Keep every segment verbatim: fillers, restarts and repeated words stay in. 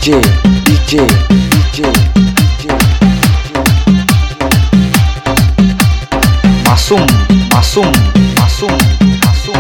DJ, DJ, DJ, DJ, Masum, Masum, Masum, Masum.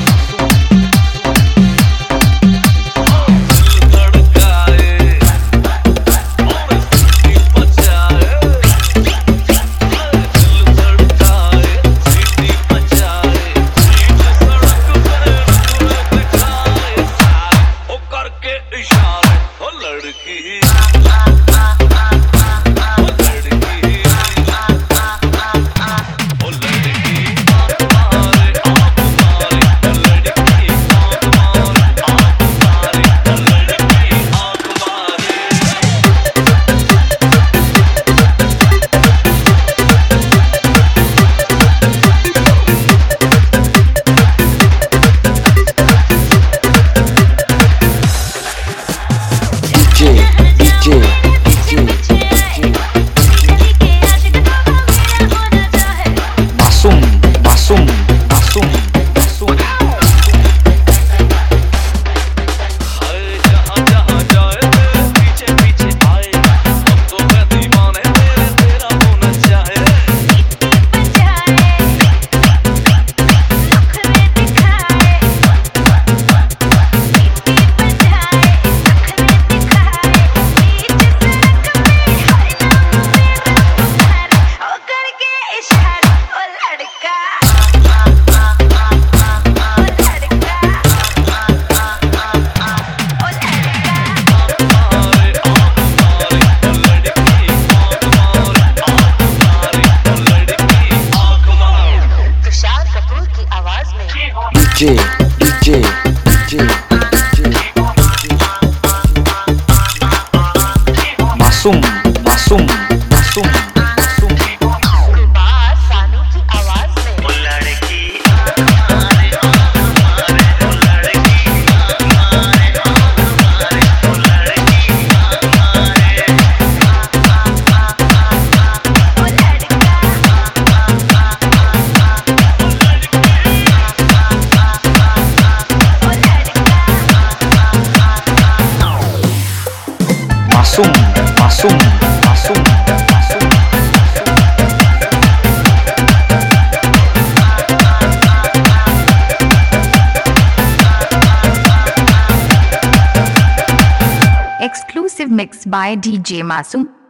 DJ, DJ, DJ, DJ, Masum, Masum, Masum, Masum. सानू की आवाज में वो लड़की हमारे हमारे वो लड़की हमारे हमारे वो लड़की हमारे वो Masum, Masum, Masum, Masum. Exclusive mix by D J Masum.